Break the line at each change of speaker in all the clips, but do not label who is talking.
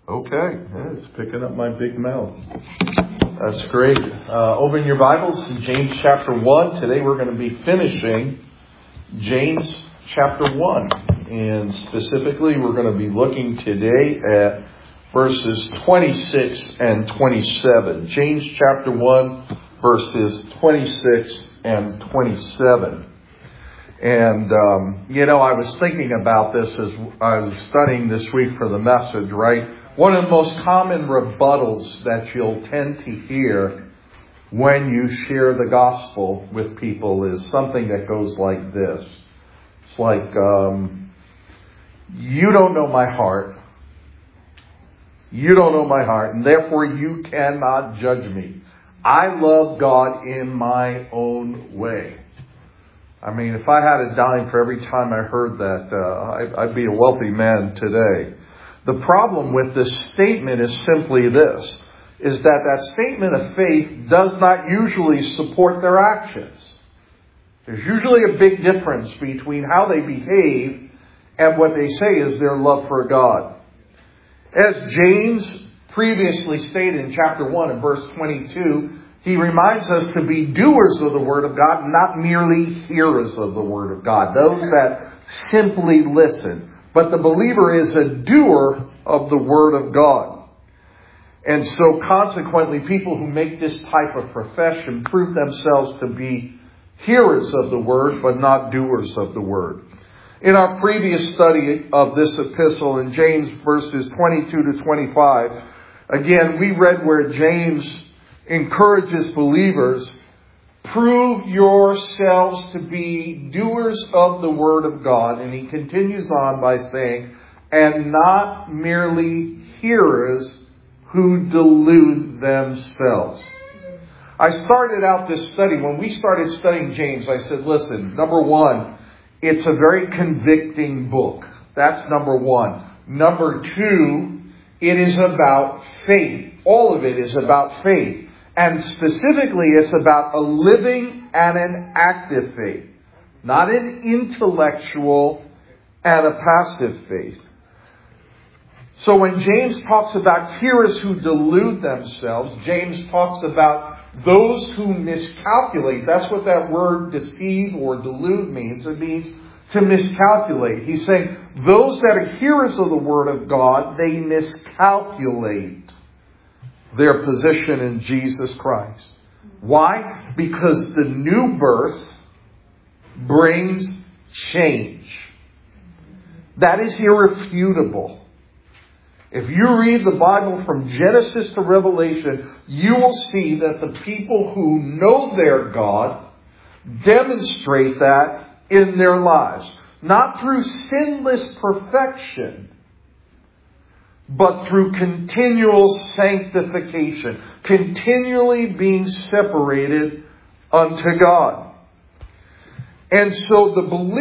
Okay, yeah, it's picking up my big mouth. That's great. Open your Bibles in James chapter 1. Today we're going to be finishing James chapter 1. And specifically we're going to be looking today at verses 26 and 27. James chapter 1, verses 26 and 27. And, I was thinking about this as I was studying this week for the message, right? One of the most common rebuttals that you'll tend to hear when you share the gospel with people is something that goes like this. It's like, you don't know my heart. You don't know my heart, and therefore you cannot judge me. I love God in my own way. I mean, if I had a dime for every time I heard that, I'd be a wealthy man today. The problem with this statement is simply this, is that statement of faith does not usually support their actions. There's usually a big difference between how they behave and what they say is their love for God. As James previously stated in chapter 1 and verse 22, he reminds us to be doers of the Word of God, not merely hearers of the Word of God. Those that simply listen. But the believer is a doer of the Word of God. And so consequently, people who make this type of profession prove themselves to be hearers of the Word, but not doers of the Word. In our previous study of this epistle in James verses 22 to 25, again, we read where James encourages believers, prove yourselves to be doers of the Word of God. And he continues on by saying, and not merely hearers who delude themselves. I started out this study, when we started studying James, I said, listen, number one, it's a very convicting book. That's number one. Number two, it is about faith. All of it is about faith. And specifically, it's about a living and an active faith. Not an intellectual and a passive faith. So when James talks about hearers who delude themselves, James talks about those who miscalculate. That's what that word deceive or delude means. It means to miscalculate. He's saying those that are hearers of the Word of God, they miscalculate their position in Jesus Christ. Why? Because the new birth brings change. That is irrefutable. If you read the Bible from Genesis to Revelation, you will see that the people who know their God demonstrate that in their lives. Not through sinless perfection, but through continual sanctification, continually being separated unto God. And so the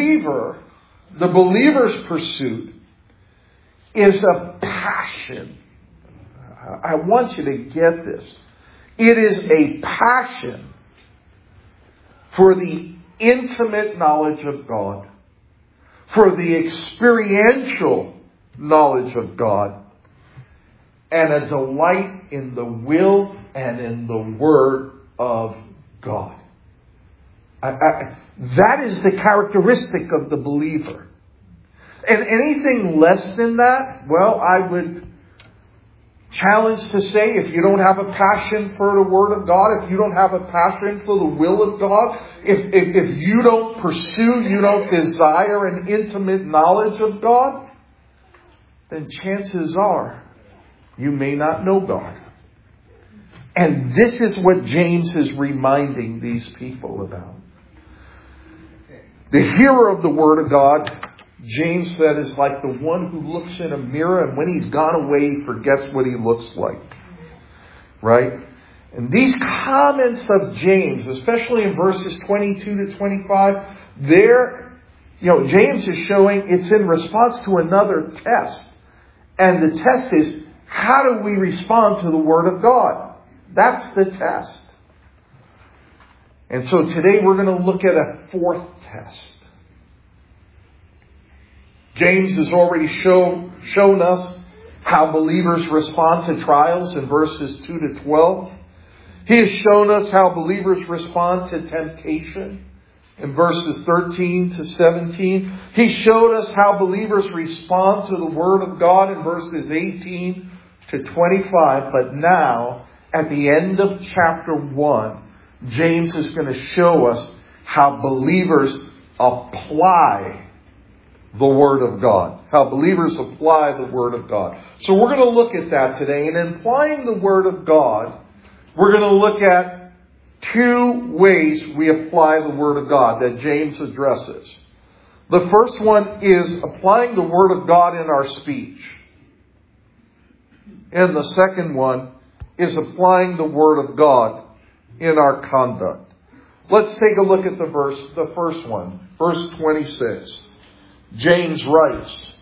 believer's pursuit is a passion. I want you to get this. It is a passion for the intimate knowledge of God, for the experiential knowledge of God, and a delight in the will and in the Word of God. That is the characteristic of the believer. And anything less than that, well, I would challenge to say, if you don't have a passion for the Word of God, if you don't have a passion for the will of God, if you don't pursue, you don't desire an intimate knowledge of God, then chances are you may not know God. And this is what James is reminding these people about. The hearer of the Word of God, James said, is like the one who looks in a mirror and when he's gone away, he forgets what he looks like. Right? And these comments of James, especially in verses 22 to 25, James is showing it's in response to another test. And the test is, how do we respond to the Word of God? That's the test. And so today we're going to look at a fourth test. James has already shown us how believers respond to trials in verses 2 to 12. He has shown us how believers respond to temptation in verses 13 to 17. He showed us how believers respond to the Word of God in verses 18 to 25. But now, at the end of chapter 1, James is going to show us how believers apply the Word of God. How believers apply the Word of God. So we're going to look at that today. And in applying the Word of God, we're going to look at two ways we apply the Word of God that James addresses. The first one is applying the Word of God in our speech. And the second one is applying the Word of God in our conduct. Let's take a look at the first one. Verse 26. James writes,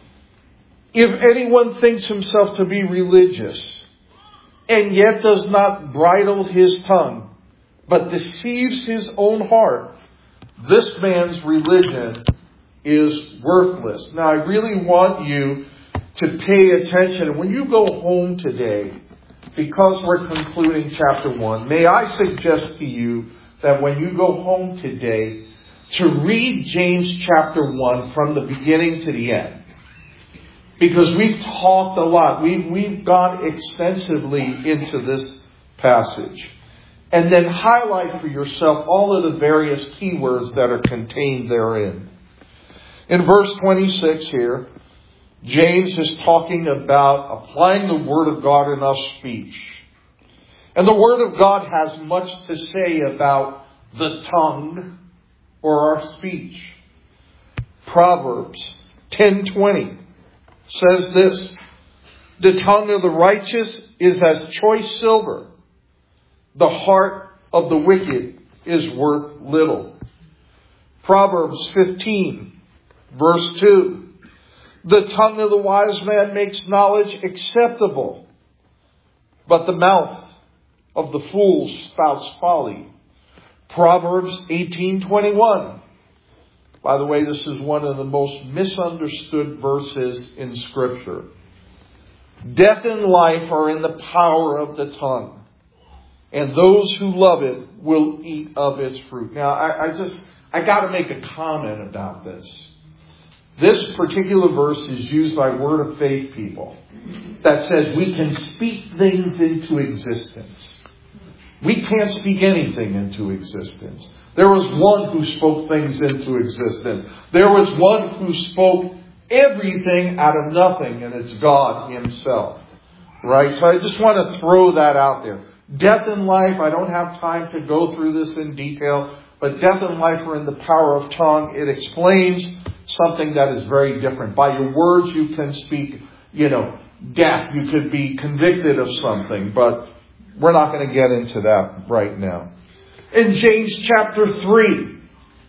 "If anyone thinks himself to be religious, and yet does not bridle his tongue, but deceives his own heart, this man's religion is worthless." Now, I really want you to pay attention. When you go home today, because we're concluding chapter 1, may I suggest to you that when you go home today, to read James chapter 1 from the beginning to the end. Because we've talked a lot. We've gone extensively into this passage. And then highlight for yourself all of the various keywords that are contained therein. In verse 26 here, James is talking about applying the Word of God in our speech. And the Word of God has much to say about the tongue or our speech. Proverbs 10:20 says this: "The tongue of the righteous is as choice silver. The heart of the wicked is worth little." Proverbs 15, verse 2. "The tongue of the wise man makes knowledge acceptable, but the mouth of the fool spouts folly." Proverbs 18:21. By the way, this is one of the most misunderstood verses in Scripture. "Death and life are in the power of the tongue, and those who love it will eat of its fruit." Now, I got to make a comment about this. This particular verse is used by Word of Faith people that says we can speak things into existence. We can't speak anything into existence. There was one who spoke things into existence. There was one who spoke everything out of nothing, and it's God Himself. Right? So I just want to throw that out there. Death and life, I don't have time to go through this in detail, but death and life are in the power of tongue. It explains something that is very different. By your words you can speak, death. You could be convicted of something, but we're not going to get into that right now. In James chapter 3,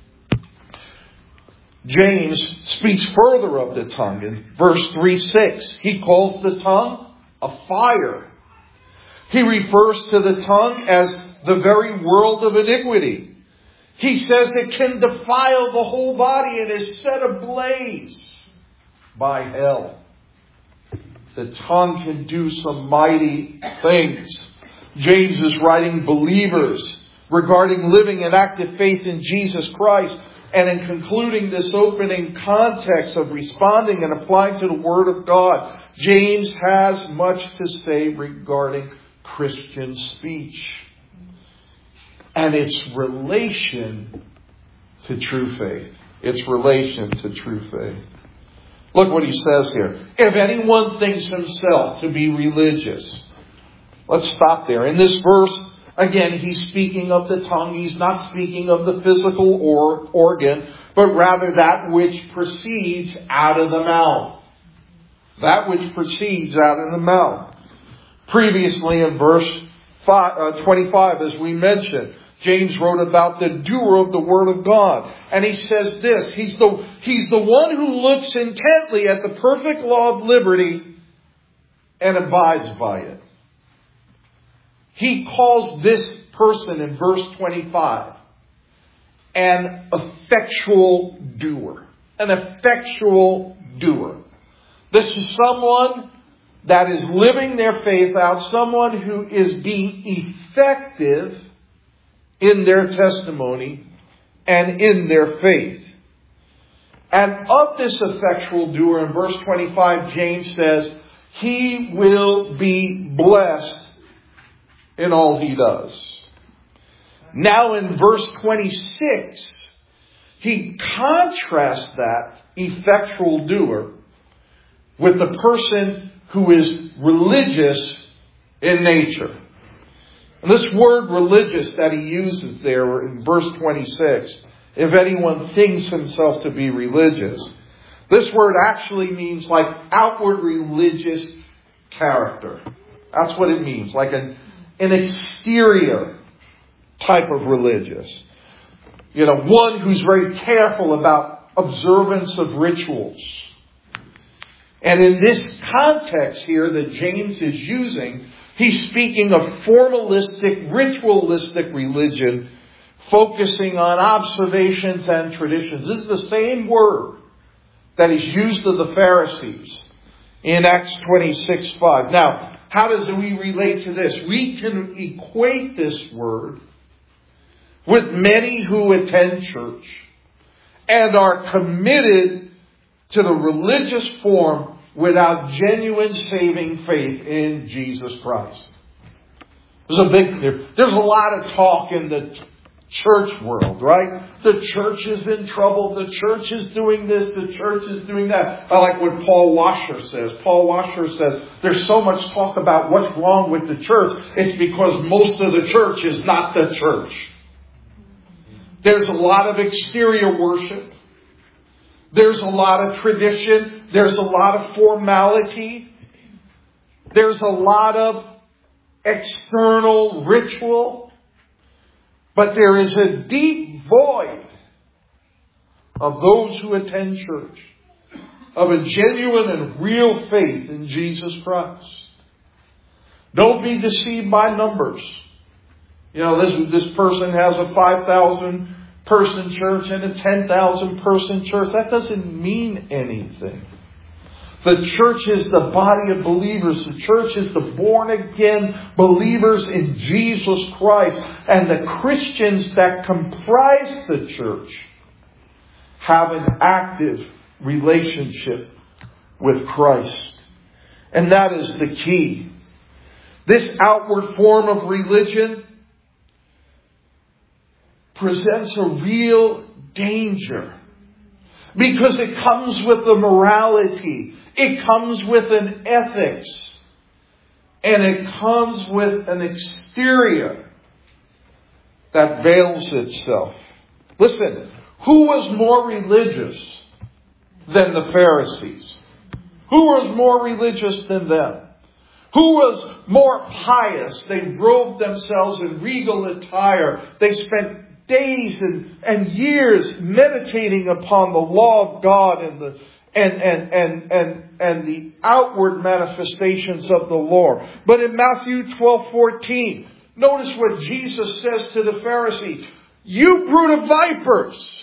James speaks further of the tongue. In verse 3:6, he calls the tongue a fire. He refers to the tongue as the very world of iniquity. He says it can defile the whole body and is set ablaze by hell. The tongue can do some mighty things. James is writing believers regarding living in active faith in Jesus Christ. And in concluding this opening context of responding and applying to the Word of God, James has much to say regarding Christian speech and its relation to true faith. Its relation to true faith. Look what he says here. If anyone thinks himself to be religious. Let's stop there. In this verse, again, he's speaking of the tongue. He's not speaking of the physical organ, but rather that which proceeds out of the mouth. That which proceeds out of the mouth. Previously in verse 25, as we mentioned, James wrote about the doer of the Word of God. And he says this, he's the one who looks intently at the perfect law of liberty and abides by it. He calls this person in verse 25 an effectual doer. An effectual doer. This is someone that is living their faith out, someone who is being effective in their testimony and in their faith. And of this effectual doer, in verse 25, James says, he will be blessed in all he does. Now in verse 26, he contrasts that effectual doer with the person who is religious in nature. And this word religious that he uses there in verse 26, if anyone thinks himself to be religious, this word actually means like outward religious character. That's what it means, like an exterior type of religious. One who's very careful about observance of rituals. And in this context here that James is using, he's speaking of formalistic, ritualistic religion, focusing on observations and traditions. This is the same word that is used of the Pharisees in Acts 26:5. Now, how does we relate to this? We can equate this word with many who attend church and are committed to the religious form without genuine saving faith in Jesus Christ. There's a lot of talk in the church world, right? The church is in trouble. The church is doing this. The church is doing that. I like what Paul Washer says. Paul Washer says there's so much talk about what's wrong with the church. It's because most of the church is not the church. There's a lot of exterior worship. There's a lot of tradition. There's a lot of formality. There's a lot of external ritual. But there is a deep void of those who attend church, of a genuine and real faith in Jesus Christ. Don't be deceived by numbers. This person has a 5,000 person church and a 10,000 person church. That doesn't mean anything. The church is the body of believers. The church is the born again believers in Jesus Christ. And the Christians that comprise the church have an active relationship with Christ. And that is the key. This outward form of religion presents a real danger because it comes with a morality. It comes with an ethics. And it comes with an exterior that veils itself. Listen, who was more religious than the Pharisees? Who was more religious than them? Who was more pious? They robed themselves in regal attire. They spent days and years meditating upon the law of God and the outward manifestations of the law. But in Matthew 12:14, notice what Jesus says to the Pharisees. You brood of vipers!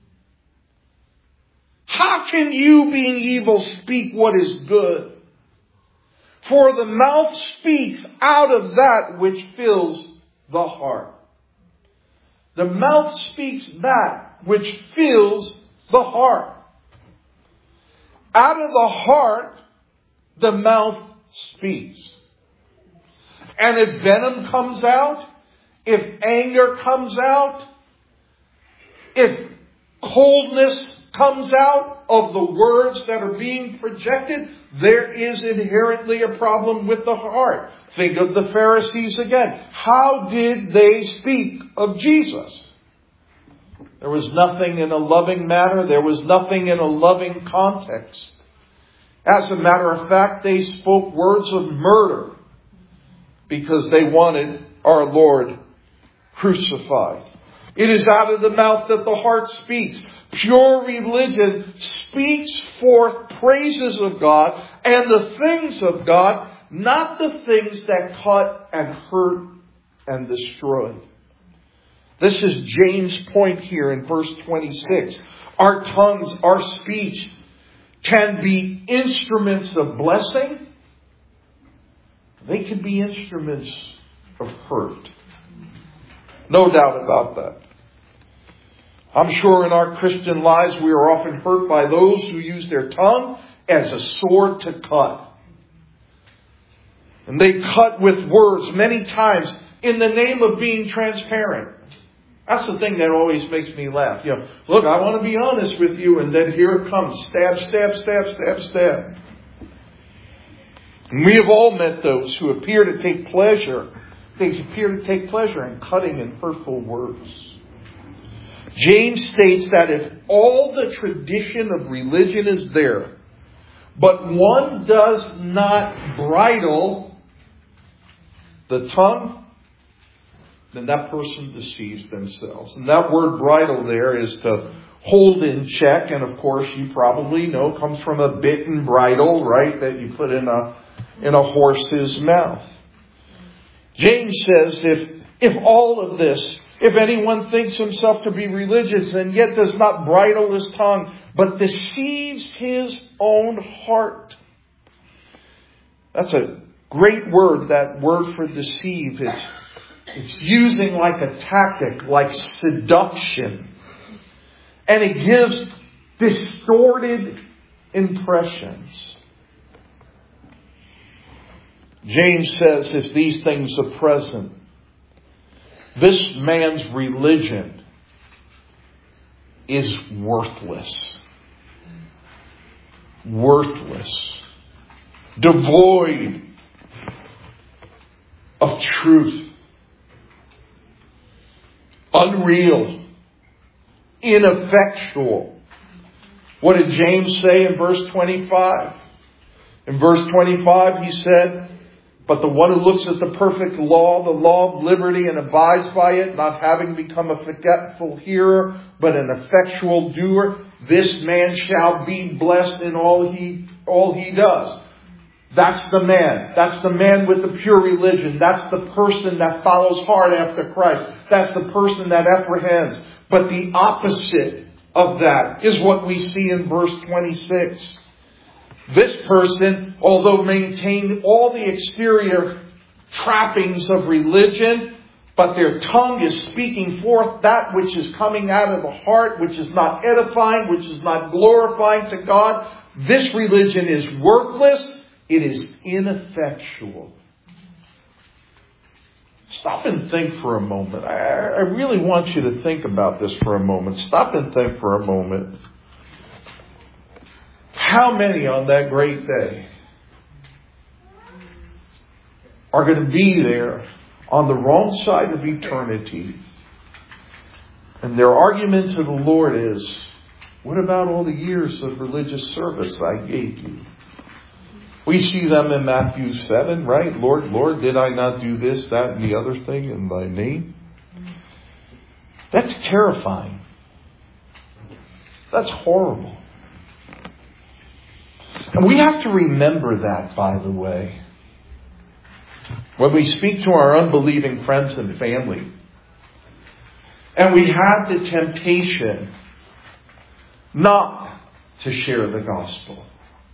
How can you, being evil, speak what is good? For the mouth speaks out of that which fills the heart. The mouth speaks that which fills the heart. Out of the heart, the mouth speaks. And if venom comes out, if anger comes out, if coldness comes out of the words that are being projected, there is inherently a problem with the heart. Think of the Pharisees again. How did they speak of Jesus? There was nothing in a loving manner. There was nothing in a loving context. As a matter of fact, they spoke words of murder because they wanted our Lord crucified. It is out of the mouth that the heart speaks. Pure religion speaks forth praises of God and the things of God, not the things that cut and hurt and destroy. This is James' point here in verse 26. Our tongues, our speech can be instruments of blessing They can be instruments of hurt. No doubt about that. I'm sure in our Christian lives we are often hurt by those who use their tongue as a sword to cut. And they cut with words many times in the name of being transparent. That's the thing that always makes me laugh. Look, I want to be honest with you, and then here it comes. Stab, stab, stab, stab, stab. And we have all met those who appear to take pleasure. They appear to take pleasure in cutting and hurtful words. James states that if all the tradition of religion is there, but one does not bridle the tongue, then that person deceives themselves. And that word bridle there is to hold in check. And of course, you probably know, comes from a bit and bridle, right? That you put in a horse's mouth. James says if all of this, if anyone thinks himself to be religious and yet does not bridle his tongue, but deceives his own heart. That's a great word, that word for deceive. It's using like a tactic, like seduction. And it gives distorted impressions. James says if these things are present, this man's religion is worthless. Worthless. Devoid of truth. Unreal. Ineffectual. What did James say in verse 25? In verse 25 he said, but the one who looks at the perfect law, the law of liberty, and abides by it, not having become a forgetful hearer, but an effectual doer, this man shall be blessed in all he does. That's the man. That's the man with the pure religion. That's the person that follows hard after Christ. That's the person that apprehends. But the opposite of that is what we see in verse 26. This person, although maintained all the exterior trappings of religion, but their tongue is speaking forth that which is coming out of the heart, which is not edifying, which is not glorifying to God. This religion is worthless. It is ineffectual. Stop and think for a moment. I really want you to think about this for a moment. Stop and think for a moment. How many on that great day are going to be there on the wrong side of eternity? And their argument to the Lord is, what about all the years of religious service I gave you? We see them in Matthew 7, right? Lord, Lord, did I not do this, that, and the other thing in thy name? That's terrifying. That's horrible. And we have to remember that, by the way, when we speak to our unbelieving friends and family. And we have the temptation not to share the gospel.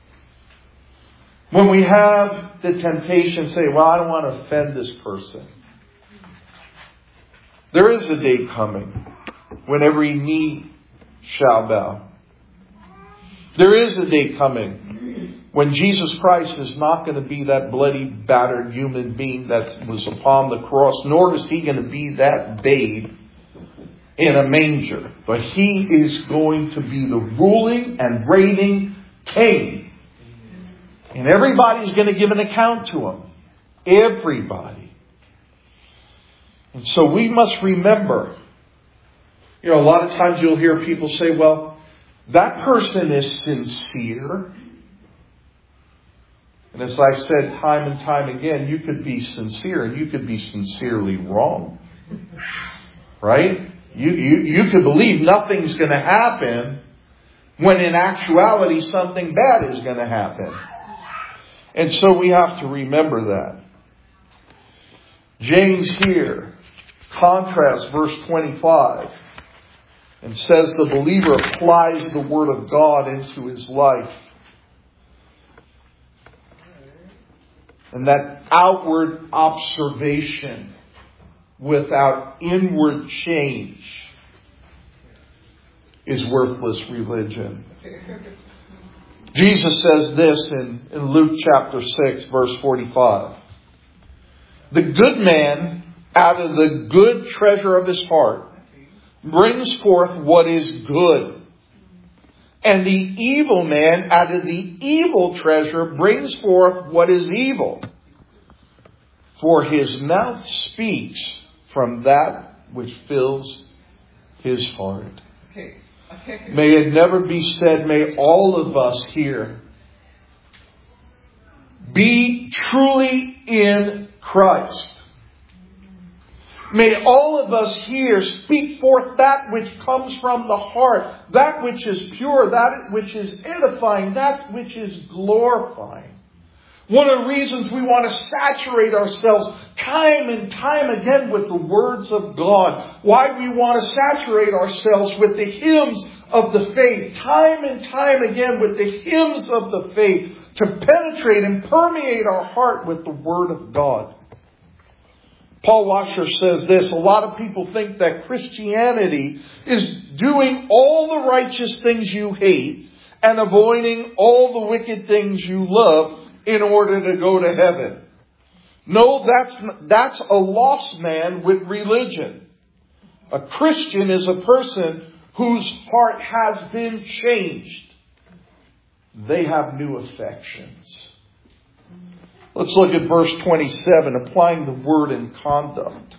When we have the temptation to say, well, I don't want to offend this person. There is a day coming when every knee shall bow. There is a day coming when Jesus Christ is not going to be that bloody, battered human being that was upon the cross, nor is he going to be that babe in a manger. But he is going to be the ruling and reigning king. And everybody's going to give an account to him. Everybody. And so we must remember, a lot of times you'll hear people say, well, that person is sincere. And as I've said time and time again, you could be sincere and you could be sincerely wrong. Right? You could believe nothing's going to happen when in actuality something bad is going to happen. And so we have to remember that. James here contrasts verse 25 and says the believer applies the Word of God into his life. And that outward observation without inward change is worthless religion. Jesus says this in Luke chapter 6, verse 45. The good man out of the good treasure of his heart brings forth what is good. And the evil man out of the evil treasure brings forth what is evil. For his mouth speaks from that which fills his heart. May it never be said, may all of us here be truly in Christ. May all of us here speak forth that which comes from the heart, that which is pure, that which is edifying, that which is glorifying. One of the reasons we want to saturate ourselves time and time again with the words of God. Why we want to saturate ourselves with the hymns of the faith. Time and time again with the hymns of the faith. To penetrate and permeate our heart with the Word of God. Paul Washer says this. A lot of people think that Christianity is doing all the righteous things you hate and avoiding all the wicked things you love in order to go to heaven. No, that's a lost man with religion. A Christian is a person whose heart has been changed. They have new affections. Let's look at verse 27, applying the word in conduct.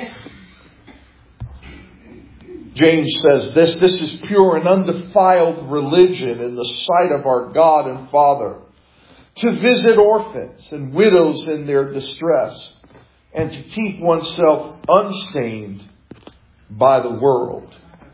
James says this is pure and undefiled religion in the sight of our God and Father, to visit orphans and widows in their distress, and to keep oneself unstained by the world.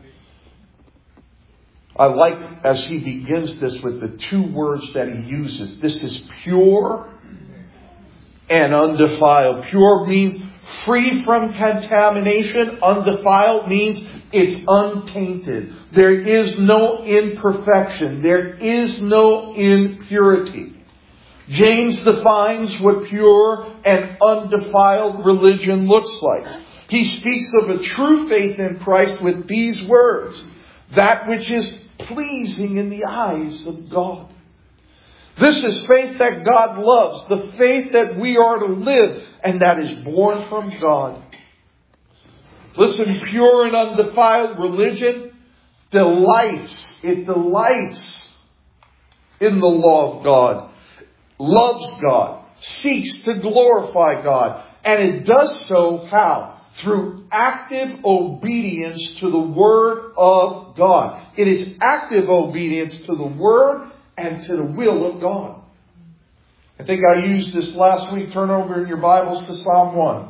I like as he begins this with the two words that he uses. This is pure and undefiled. Pure means free from contamination. Undefiled means it's untainted. There is no imperfection. There is no impurity. James defines what pure and undefiled religion looks like. He speaks of a true faith in Christ with these words. That which is pleasing in the eyes of God. This is faith that God loves. The faith that we are to live and that is born from God. Listen, pure and undefiled religion delights. It delights in the law of God. Loves God. Seeks to glorify God. And it does so how? Through active obedience to the Word of God. It is active obedience to the Word and to the will of God. I think I used this last week. Turn over in your Bibles to Psalm 1.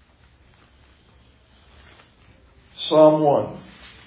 Psalm 1.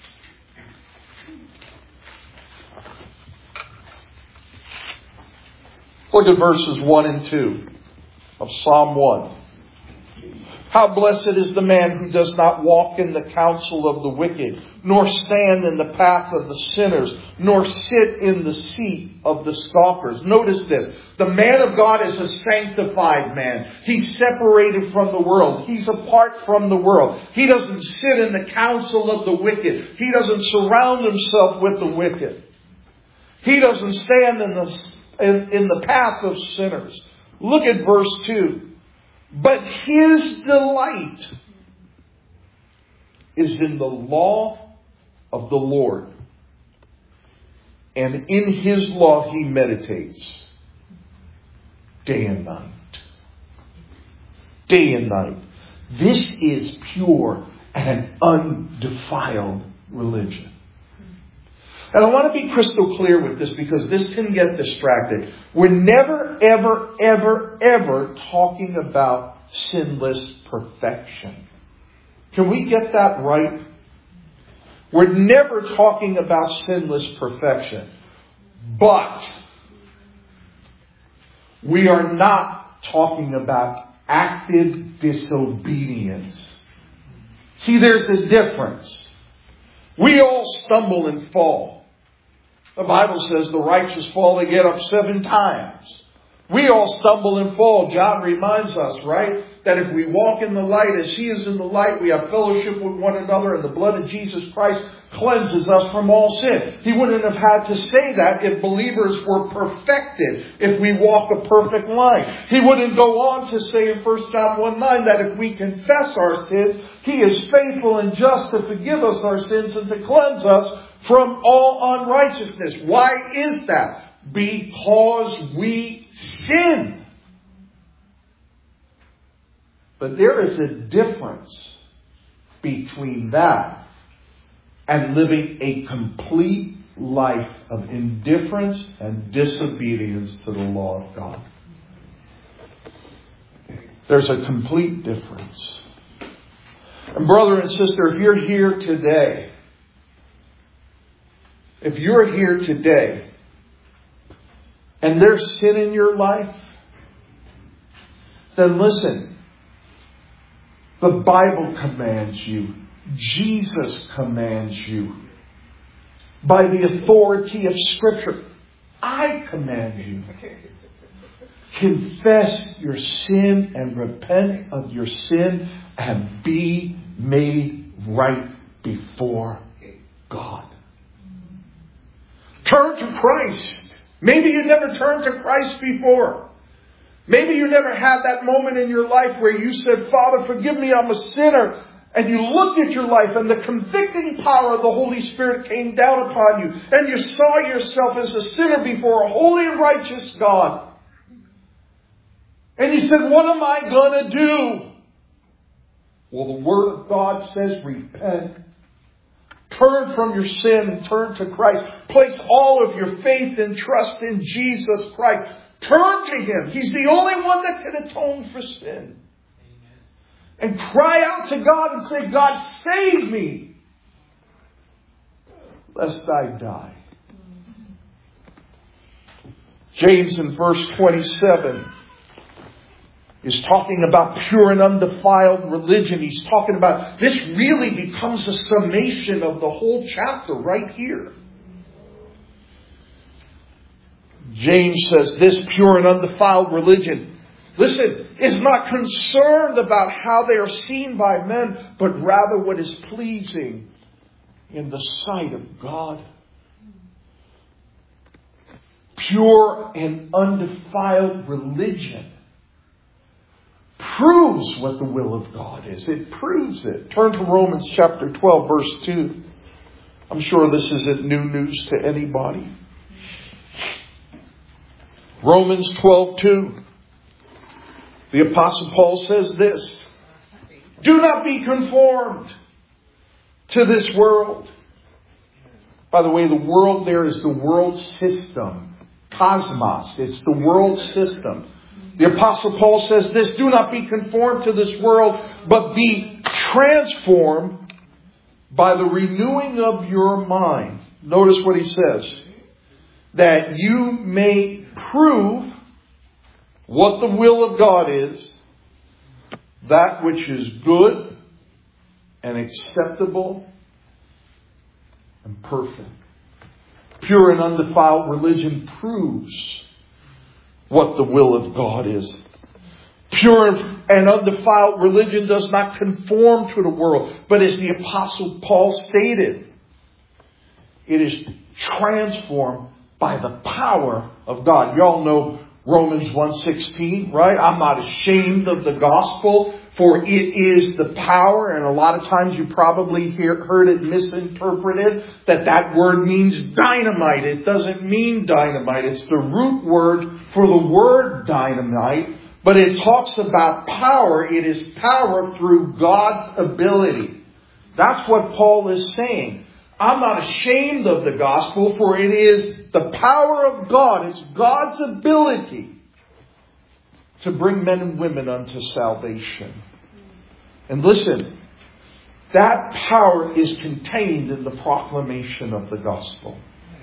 Look at verses 1 and 2 of Psalm 1. How blessed is the man who does not walk in the counsel of the wicked, nor stand in the path of the sinners, nor sit in the seat of the scoffers. Notice this. The man of God is a sanctified man. He's separated from the world. He's apart from the world. He doesn't sit in the counsel of the wicked. He doesn't surround himself with the wicked. He doesn't stand in the path of sinners. Look at verse 2. But his delight is in the law of the Lord. And in his law he meditates day and night. Day and night. This is pure and undefiled religion. And I want to be crystal clear with this because this can get distracted. We're never, ever, ever, ever talking about sinless perfection. Can we get that right? We're never talking about sinless perfection. But we are not talking about active disobedience. See, there's a difference. We all stumble and fall. The Bible says the righteous fall, they get up 7 times. We all stumble and fall. John reminds us, right? That if we walk in the light as He is in the light, we have fellowship with one another, and the blood of Jesus Christ cleanses us from all sin. He wouldn't have had to say that if believers were perfected, if we walk a perfect line. He wouldn't go on to say in 1 John 1:9 that if we confess our sins, He is faithful and just to forgive us our sins and to cleanse us from all unrighteousness. Why is that? Because we sin. But there is a difference between that and living a complete life of indifference and disobedience to the law of God. There's a complete difference. And brother and sister, if you're here today, and there's sin in your life, then listen. The Bible commands you. Jesus commands you. By the authority of Scripture, I command you. Confess your sin and repent of your sin and be made right before God. Turn to Christ. Maybe you never turned to Christ before. Maybe you never had that moment in your life where you said, Father, forgive me, I'm a sinner. And you looked at your life and the convicting power of the Holy Spirit came down upon you. And you saw yourself as a sinner before a holy and righteous God. And you said, what am I going to do? Well, the Word of God says, repent. Turn from your sin and turn to Christ. Place all of your faith and trust in Jesus Christ. Turn to Him. He's the only one that can atone for sin. And cry out to God and say, God, save me, lest I die. James in verse 27 is talking about pure and undefiled religion. He's talking about, this really becomes a summation of the whole chapter right here. James says this pure and undefiled religion, listen, is not concerned about how they are seen by men, but rather what is pleasing in the sight of God. Pure and undefiled religion proves what the will of God is. It proves it. Turn to Romans chapter 12, verse 2. I'm sure this isn't new news to anybody. Romans 12:2. The Apostle Paul says this. Do not be conformed to this world. By the way, the world there is the world system. Cosmos. It's the world system. The Apostle Paul says this. Do not be conformed to this world, but be transformed by the renewing of your mind. Notice what he says. That you may prove what the will of God is, that which is good and acceptable and perfect. Pure and undefiled religion proves what the will of God is. Pure and undefiled religion does not conform to the world, but as the Apostle Paul stated, it is transformed by the power of God. You all know Romans 1:16, right? I'm not ashamed of the gospel, for it is the power. And a lot of times you probably heard it misinterpreted, that word means dynamite. It doesn't mean dynamite. It's the root word for the word dynamite. But it talks about power. It is power through God's ability. That's what Paul is saying. I'm not ashamed of the gospel, for it is the power of God. It's God's ability to bring men and women unto salvation. And listen, that power is contained in the proclamation of the gospel.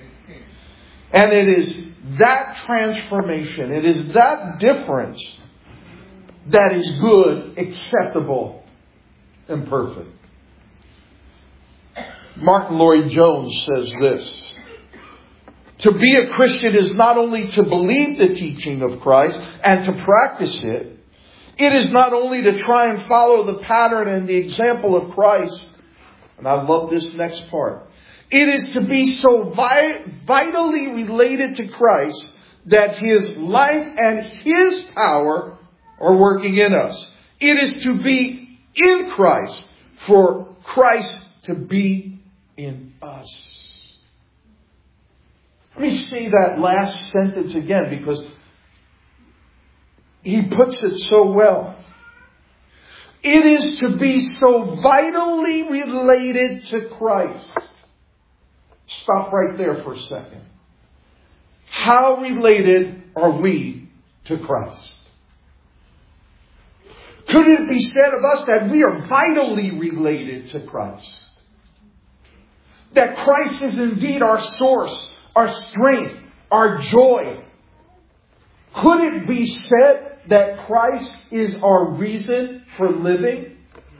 And it is that transformation, it is that difference that is good, acceptable, and perfect. Martin Lloyd-Jones says this. To be a Christian is not only to believe the teaching of Christ and to practice it. It is not only to try and follow the pattern and the example of Christ. And I love this next part. It is to be so vitally related to Christ that His life and His power are working in us. It is to be in Christ for Christ to be in us. Let me say that last sentence again because he puts it so well. It is to be so vitally related to Christ. Stop right there for a second. How related are we to Christ? Could it be said of us that we are vitally related to Christ? That Christ is indeed our source, our strength, our joy. Could it be said that Christ is our reason for living?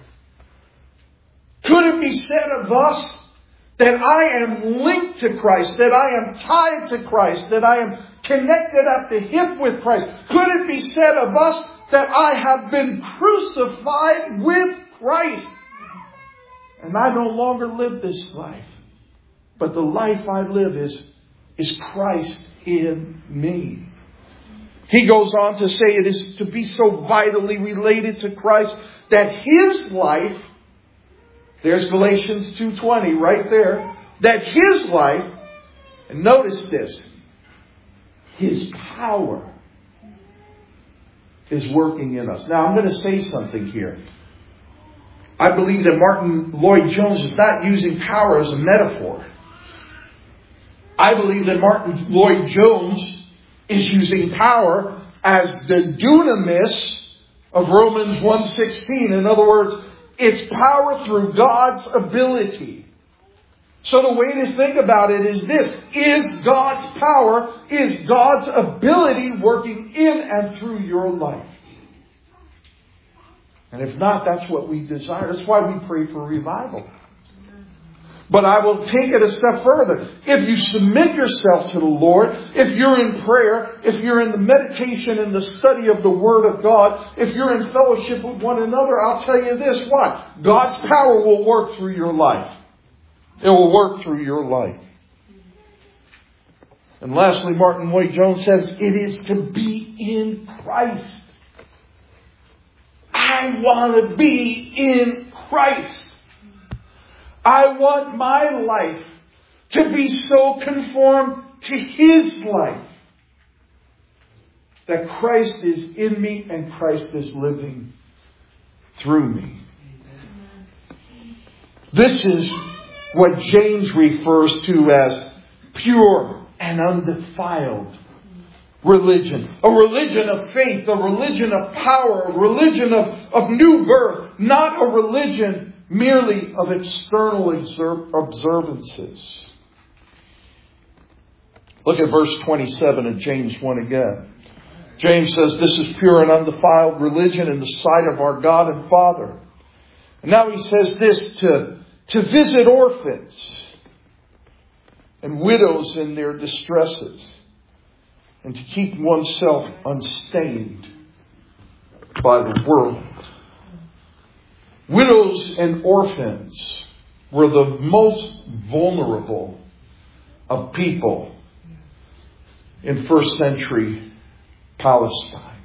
Could it be said of us that I am linked to Christ, that I am tied to Christ, that I am connected at the hip with Christ? Could it be said of us that I have been crucified with Christ? And I no longer live this life, but the life I live is Christ in me. He goes on to say it is to be so vitally related to Christ that His life, there's Galatians 2:20 right there, that His life, and notice this, His power is working in us. Now I'm going to say something here. I believe that Martin Lloyd-Jones is not using power as a metaphor. I believe that Martin Lloyd-Jones is using power as the dunamis of Romans 1:16. In other words, it's power through God's ability. So the way to think about it is this. Is God's power, is God's ability working in and through your life? And if not, that's what we desire. That's why we pray for revival. But I will take it a step further. If you submit yourself to the Lord, if you're in prayer, if you're in the meditation and the study of the Word of God, if you're in fellowship with one another, I'll tell you this, what? God's power will work through your life. It will work through your life. And lastly, Martin Lloyd-Jones says, it is to be in Christ. I want to be in Christ. I want my life to be so conformed to His life that Christ is in me and Christ is living through me. This is what James refers to as pure and undefiled religion. A religion of faith, a religion of power, a religion of new birth, not a religion merely of external observances. Look at verse 27 of James 1 again. James says, this is pure and undefiled religion in the sight of our God and Father. And now he says this, to visit orphans and widows in their distresses, and to keep oneself unstained by the world. Widows and orphans were the most vulnerable of people in first century Palestine.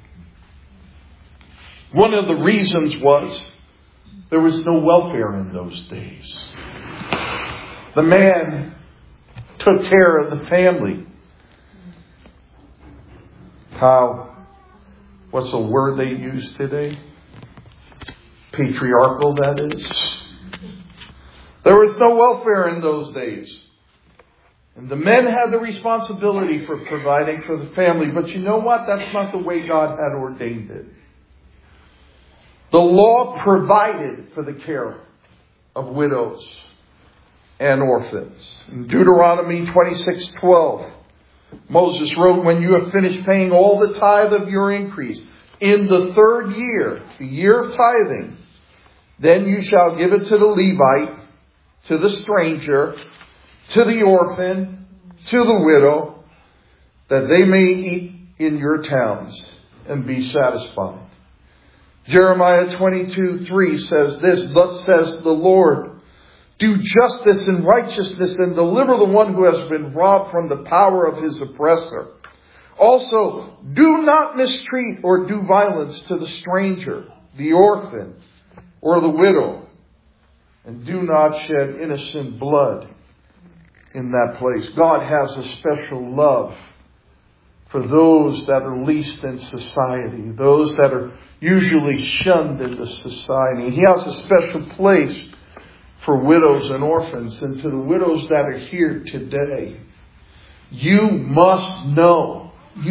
One of the reasons was there was no welfare in those days. The man took care of the family. What's the word they use today? Patriarchal, that is. There was no welfare in those days. And the men had the responsibility for providing for the family. But you know what? That's not the way God had ordained it. The law provided for the care of widows and orphans. In Deuteronomy 26:12, Moses wrote, when you have finished paying all the tithe of your increase, in the third year, the year of tithing, then you shall give it to the Levite, to the stranger, to the orphan, to the widow, that they may eat in your towns and be satisfied. Jeremiah 22:3 says this, thus says the Lord, do justice and righteousness and deliver the one who has been robbed from the power of his oppressor. Also, do not mistreat or do violence to the stranger, the orphan, or the widow. And do not shed innocent blood in that place. God has a special love for those that are least in society, those that are usually shunned in the society. He has a special place for widows and orphans. And to the widows that are here today, you must know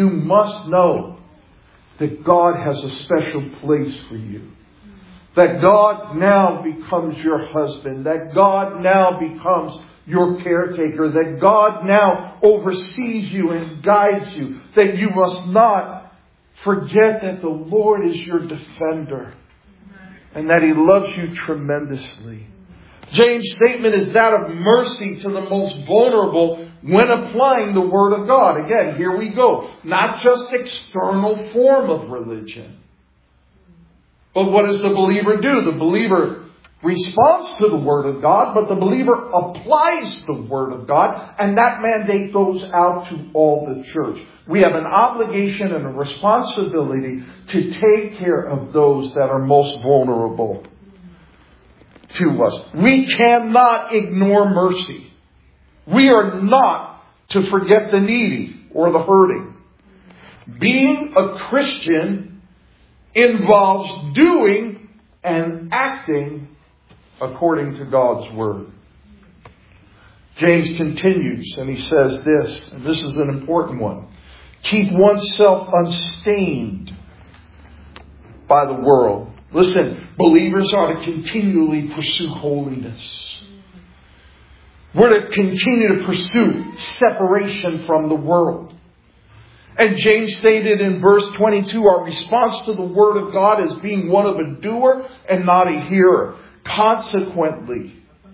that God has a special place for you. That God now becomes your husband. That God now becomes your caretaker. That God now oversees you and guides you. That you must not forget that the Lord is your defender. And that He loves you tremendously. James' statement is that of mercy to the most vulnerable when applying the Word of God. Again, here we go. Not just external form of religion. But what does the believer do? The believer responds to the Word of God, but the believer applies the Word of God, and that mandate goes out to all the church. We have an obligation and a responsibility to take care of those that are most vulnerable to us. We cannot ignore mercy. We are not to forget the needy or the hurting. Being a Christian involves doing and acting according to God's Word. James continues and he says this, and this is an important one. Keep oneself unstained by the world. Listen, believers are to continually pursue holiness. We're to continue to pursue separation from the world. And James stated in verse 22, our response to the Word of God is being one of a doer and not a hearer. Consequently,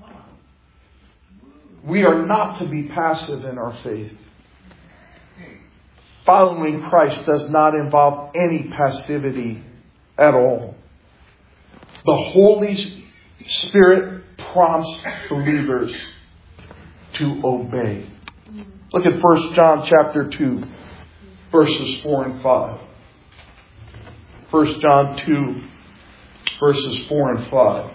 we are not to be passive in our faith. Following Christ does not involve any passivity at all. The Holy Spirit prompts believers to obey. Look at 1 John chapter 2, verses 4 and 5. 1 John 2, verses 4 and 5.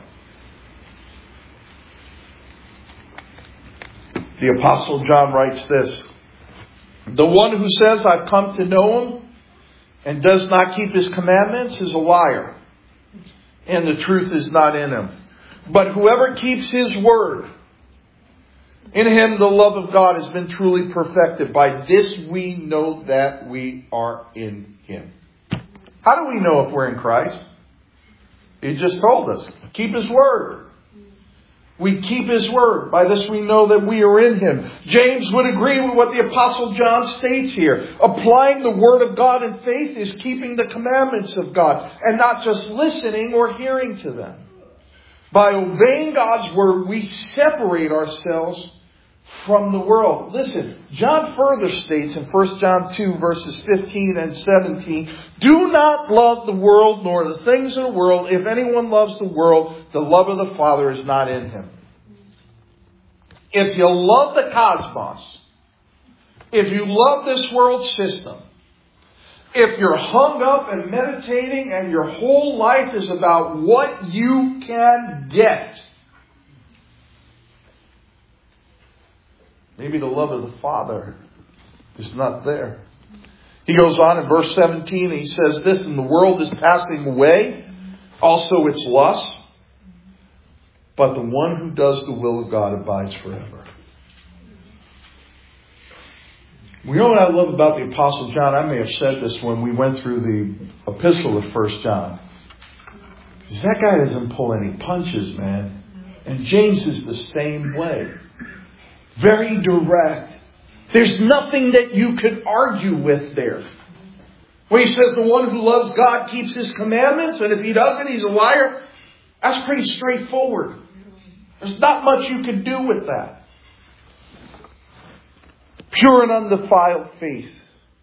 The Apostle John writes this. The one who says, I've come to know Him, and does not keep His commandments is a liar, and the truth is not in him. But whoever keeps His word, in him the love of God has been truly perfected. By this we know that we are in Him. How do we know if we're in Christ? He just told us. Keep His word. We keep His word. By this we know that we are in Him. James would agree with what the Apostle John states here. Applying the Word of God in faith is keeping the commandments of God and not just listening or hearing to them. By obeying God's Word, we separate ourselves from the world. Listen, John further states in 1 John 2 verses 15 and 17, do not love the world nor the things of the world. If anyone loves the world, the love of the Father is not in him. If you love the cosmos, if you love this world system, if you're hung up and meditating and your whole life is about what you can get, maybe the love of the Father is not there. He goes on in verse 17 and he says this, and the world is passing away, also its lusts, but the one who does the will of God abides forever. You know what I love about the Apostle John? I may have said this when we went through the epistle of 1 John. Because that guy doesn't pull any punches, man. And James is the same way. Very direct. There's nothing that you could argue with there. When he says the one who loves God keeps His commandments, and if he doesn't, he's a liar. That's pretty straightforward. There's not much you can do with that. Pure and undefiled faith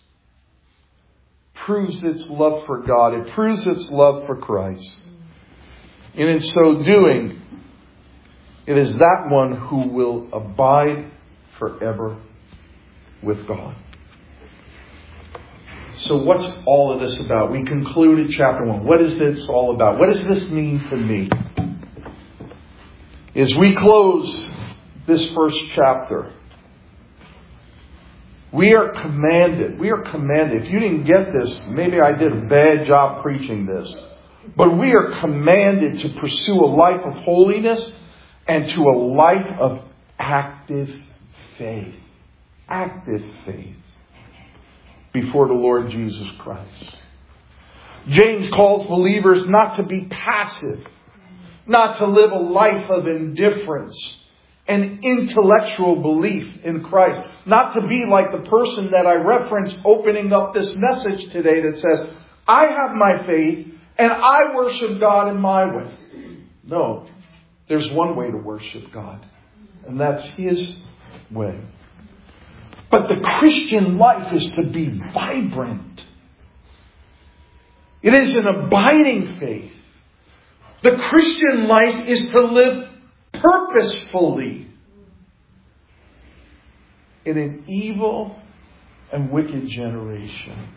proves its love for God. It proves its love for Christ. And in so doing, it is that one who will abide forever with God. So what's all of this about? We concluded chapter 1. What is this all about? What does this mean to me? As we close this first chapter, we are commanded. If you didn't get this, maybe I did a bad job preaching this. But we are commanded to pursue a life of holiness and to a life of active faith. Active faith before the Lord Jesus Christ. James calls believers not to be passive, not to live a life of indifference and intellectual belief in Christ, not to be like the person that I referenced opening up this message today that says, I have my faith and I worship God in my way. No, there's one way to worship God, and that's His way. But the Christian life is to be vibrant. It is an abiding faith. The Christian life is to live purposefully in an evil and wicked generation.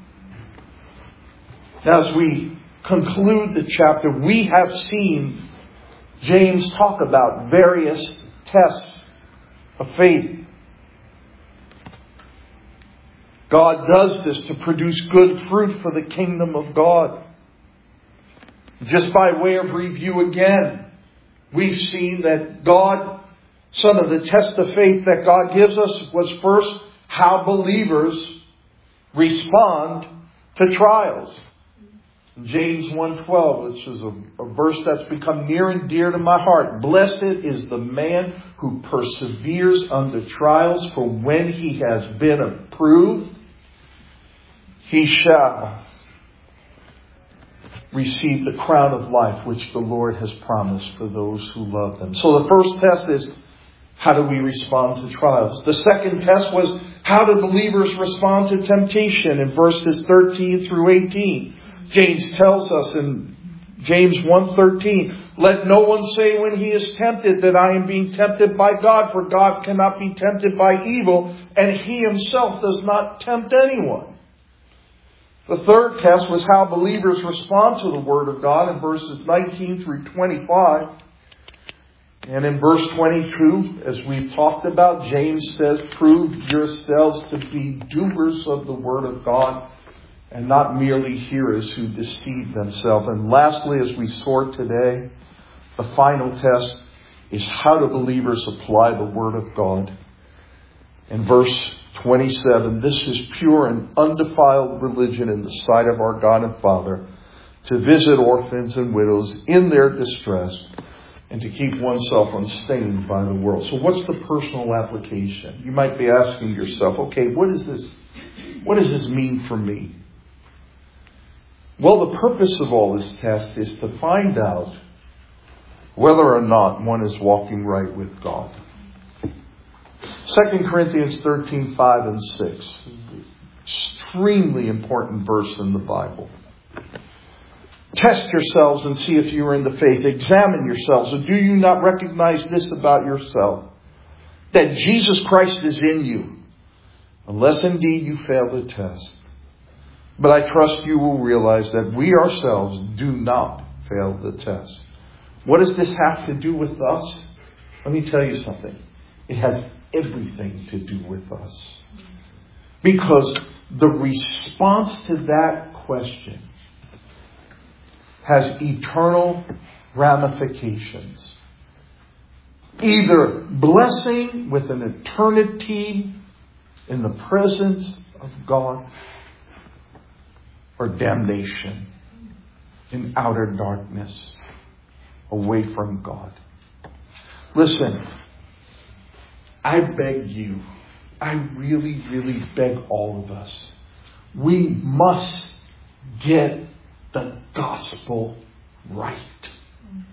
As we conclude the chapter, we have seen James talk about various tests of faith. God does this to produce good fruit for the kingdom of God. Just by way of review again, we've seen that some of the tests of faith that God gives us was first how believers respond to trials. James 1:12, which is a verse that's become near and dear to my heart. Blessed is the man who perseveres under trials, for when he has been approved, he shall receive the crown of life which the Lord has promised for those who love them. So the first test is, how do we respond to trials? The second test was, how do believers respond to temptation in verses 13 through 18? James tells us in James 1:13, let no one say when he is tempted that I am being tempted by God, for God cannot be tempted by evil, and He Himself does not tempt anyone. The third test was how believers respond to the Word of God in verses 19 through 25. And in verse 22, as we've talked about, James says, prove yourselves to be doers of the Word of God and not merely hearers who deceive themselves. And lastly, as we sort today, the final test is how do believers apply the Word of God. In verse 27, this is pure and undefiled religion in the sight of our God and Father, to visit orphans and widows in their distress and to keep oneself unstained by the world. So what's the personal application? You might be asking yourself, okay, what does this mean for me? Well, the purpose of all this test is to find out whether or not one is walking right with God. 2 Corinthians 13, 5 and 6. Extremely important verse in the Bible. Test yourselves and see if you are in the faith. Examine yourselves. And do you not recognize this about yourself? That Jesus Christ is in you. Unless indeed you fail the test. But I trust you will realize that we ourselves do not fail the test. What does this have to do with us? Let me tell you something. It has everything to do with us. Because the response to that question has eternal ramifications. Either blessing with an eternity in the presence of God, or damnation in outer darkness away from God. Listen, I beg you, I really, really beg all of us, we must get the gospel right.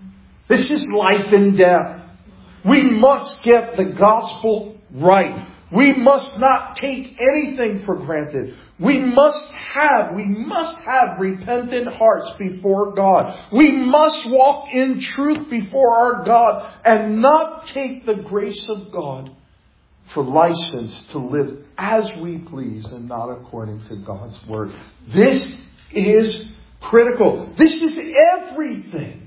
This is life and death. We must get the gospel right. We must not take anything for granted. We must have repentant hearts before God. We must walk in truth before our God and not take the grace of God for license to live as we please and not according to God's Word. This is critical. This is everything.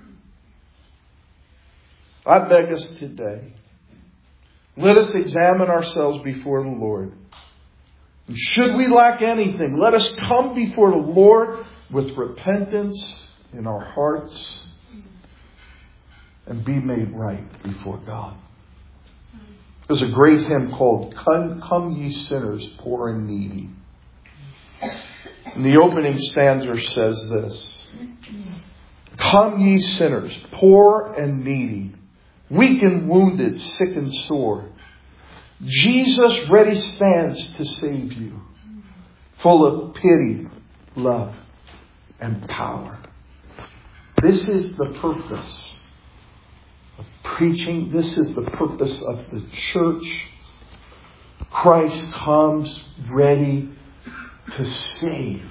I beg us today, let us examine ourselves before the Lord. And should we lack anything, let us come before the Lord with repentance in our hearts and be made right before God. There's a great hymn called Come Ye Sinners, Poor and Needy. And the opening stanza says this: Come ye sinners, poor and needy, weak and wounded, sick and sore. Jesus ready stands to save you, full of pity, love, and power. This is the purpose of preaching. This is the purpose of the church. Christ comes ready to save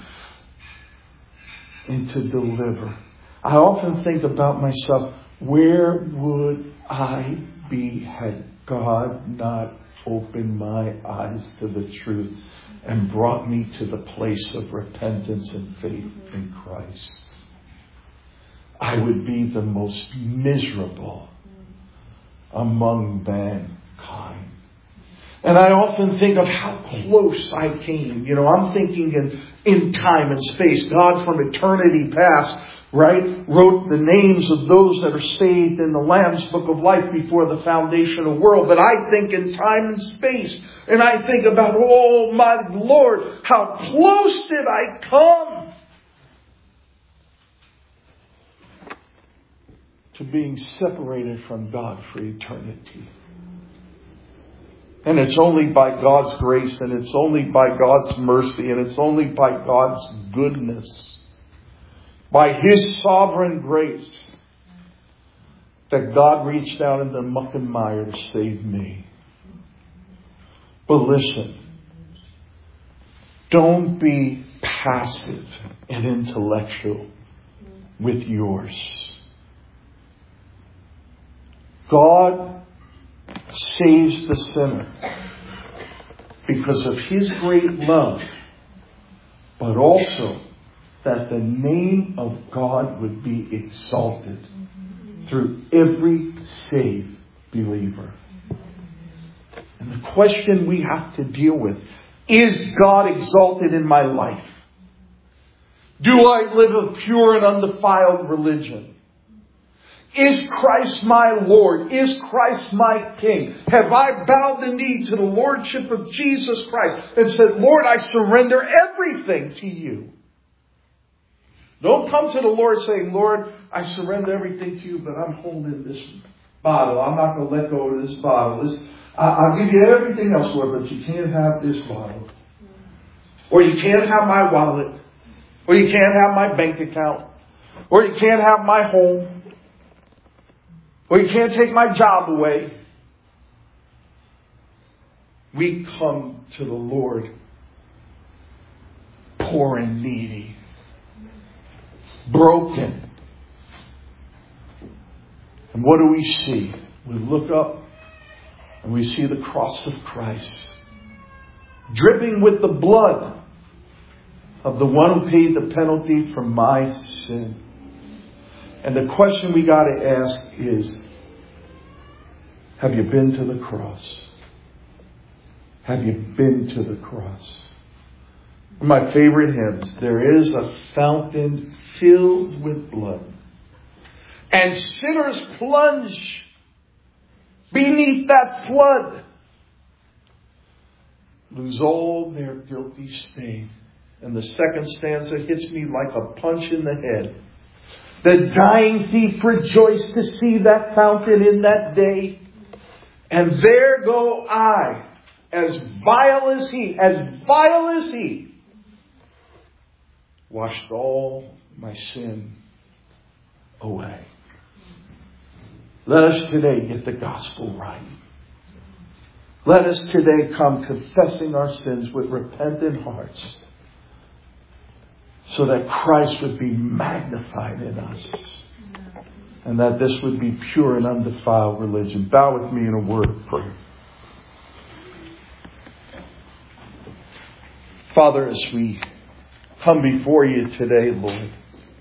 and to deliver. I often think about myself, where would I be had God not opened my eyes to the truth and brought me to the place of repentance and faith in Christ? I would be the most miserable among mankind. And I often think of how close I came. I'm thinking in time and space. God from eternity past, right, wrote the names of those that are saved in the Lamb's Book of Life before the foundation of the world. But I think in time and space. And I think about, oh my Lord, how close did I come to being separated from God for eternity. And it's only by God's grace, and it's only by God's mercy, and it's only by God's goodness, by His sovereign grace, that God reached down in the muck and mire to save me. But listen, don't be passive and intellectual with yours. God saves the sinner because of His great love, but also that the name of God would be exalted through every saved believer. And the question we have to deal with, is God exalted in my life? Do I live a pure and undefiled religion? Is Christ my Lord? Is Christ my King? Have I bowed the knee to the Lordship of Jesus Christ and said, Lord, I surrender everything to you? Don't come to the Lord saying, Lord, I surrender everything to you, but I'm holding this bottle. I'm not going to let go of this bottle. I'll give you everything else, Lord, but you can't have this bottle. Or you can't have my wallet. Or you can't have my bank account. Or you can't have my home. Or you can't take my job away. We come to the Lord poor and needy, broken. And what do we see? We look up and we see the cross of Christ, dripping with the blood of the one who paid the penalty for my sin. And the question we got to ask is, have you been to the cross? Have you been to the cross? One of my favorite hymns, there is a fountain filled with blood, and sinners plunge beneath that flood, lose all their guilty stain. And the second stanza hits me like a punch in the head. The dying thief rejoiced to see that fountain in that day. And there go I, as vile as he, washed all my sin away. Let us today get the gospel right. Let us today come confessing our sins with repentant hearts, so that Christ would be magnified in us, and that this would be pure and undefiled religion. Bow with me in a word of prayer. Father, as we come before you today, Lord,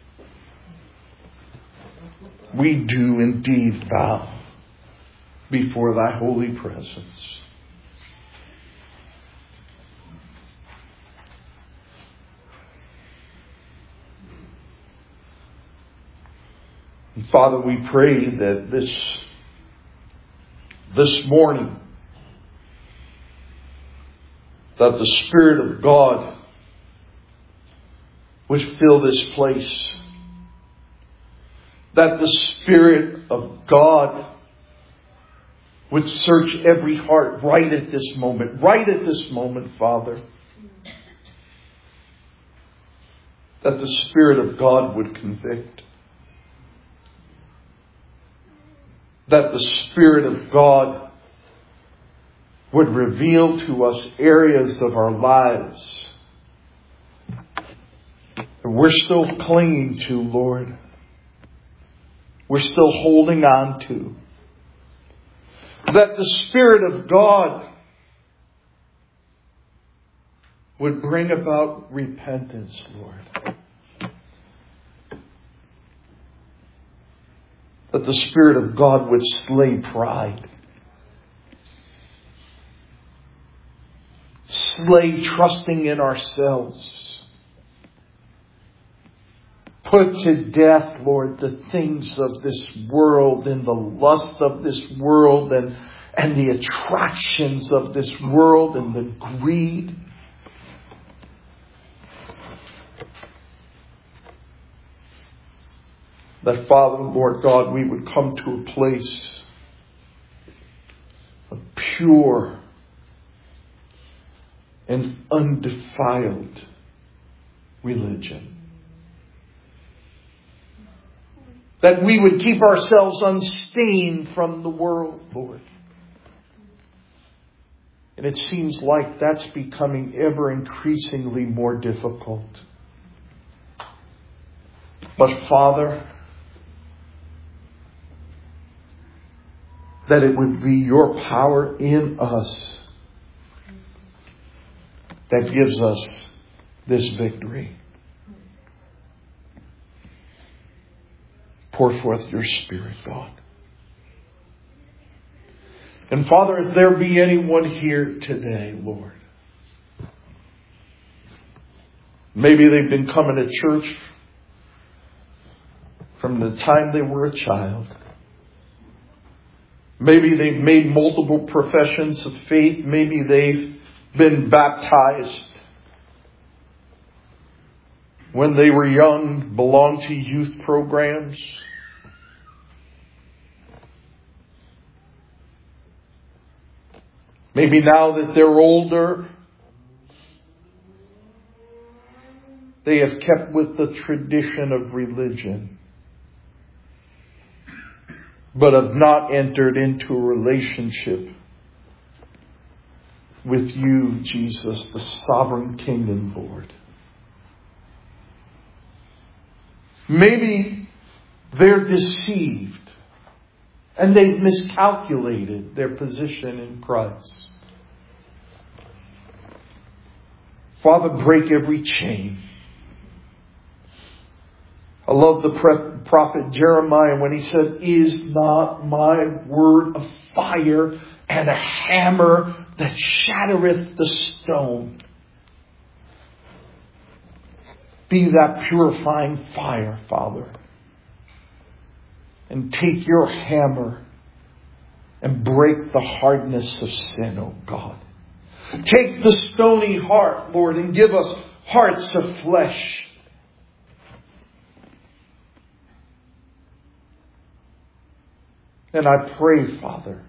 we do indeed bow before thy holy presence. And Father, we pray that this morning, that the Spirit of God would fill this place. That the Spirit of God would search every heart right at this moment. Right at this moment, Father. That the Spirit of God would convict. That the Spirit of God would reveal to us areas of our lives that we're still clinging to, Lord. We're still holding on to. That the Spirit of God would bring about repentance, Lord. That the Spirit of God would slay pride. Slay trusting in ourselves. Put to death, Lord, the things of this world and the lust of this world and the attractions of this world and the greed. That, Father, Lord God, we would come to a place of pure and undefiled religion. That we would keep ourselves unstained from the world, Lord. And it seems like that's becoming ever increasingly more difficult. But Father, that it would be your power in us that gives us this victory. Pour forth your Spirit, God. And Father, if there be anyone here today, Lord, maybe they've been coming to church from the time they were a child. Maybe they've made multiple professions of faith. Maybe they've been baptized when they were young, belonged to youth programs. Maybe now that they're older, they have kept with the tradition of religion, but have not entered into a relationship with you, Jesus, the sovereign King and Lord. Maybe they're deceived and they've miscalculated their position in Christ. Father, break every chain. I love the prophet Jeremiah when he said, "Is not my word a fire and a hammer that shattereth the stone?" Be that purifying fire, Father. And take your hammer and break the hardness of sin, oh God. Take the stony heart, Lord, and give us hearts of flesh. And I pray, Father,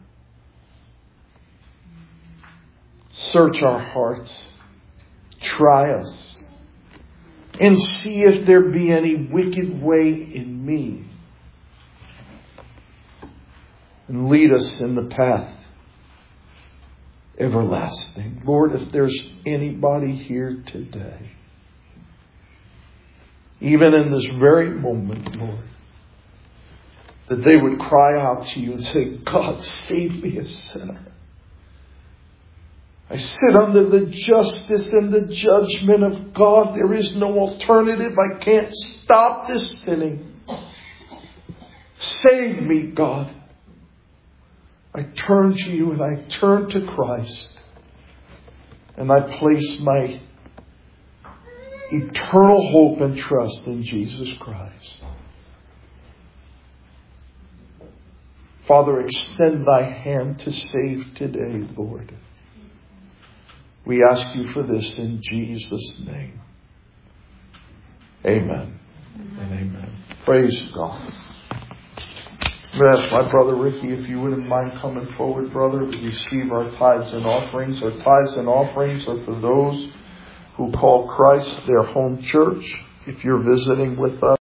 search our hearts, try us, and see if there be any wicked way in me. And lead us in the path everlasting. Lord, if there's anybody here today, even in this very moment, Lord, that they would cry out to you and say, God, save me a sinner. I sit under the justice and the judgment of God. There is no alternative. I can't stop this sinning. Save me, God. I turn to you and I turn to Christ. And I place my eternal hope and trust in Jesus Christ. Father, extend thy hand to save today, Lord. We ask you for this in Jesus' name. Amen and amen. Praise God. I'm going to ask my brother Ricky if you wouldn't mind coming forward, brother, to receive our tithes and offerings. Our tithes and offerings are for those who call Christ their home church. If you're visiting with us,